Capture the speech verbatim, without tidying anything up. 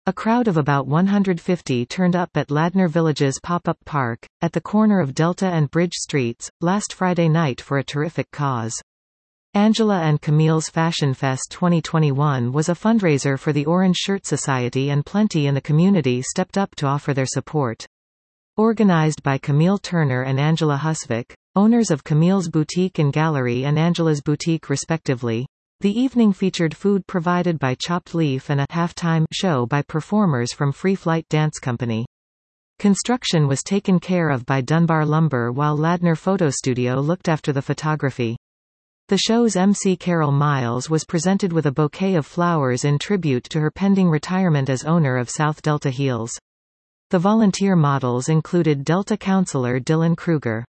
A crowd of about one hundred fifty turned up at Ladner Village's pop-up park, at the corner of Delta and Bridge Streets, last Friday night for a terrific cause. Angela and Camille's Fashion Fest twenty twenty-one was a fundraiser for the Orange Shirt Society, and plenty in the community stepped up to offer their support. Organized by Camille Turner and Angela Husvik, owners of Camille's Boutique and Gallery and Angela's Boutique respectively, the evening featured food provided by Chopped Leaf and a halftime show by performers from Free Flight Dance Company. Construction was taken care of by Dunbar Lumber, while Ladner Photo Studio looked after the photography. The show's M C Carol Miles was presented with a bouquet of flowers in tribute to her pending retirement as owner of South Delta Heels. The volunteer models included Delta councillor Dylan Kruger.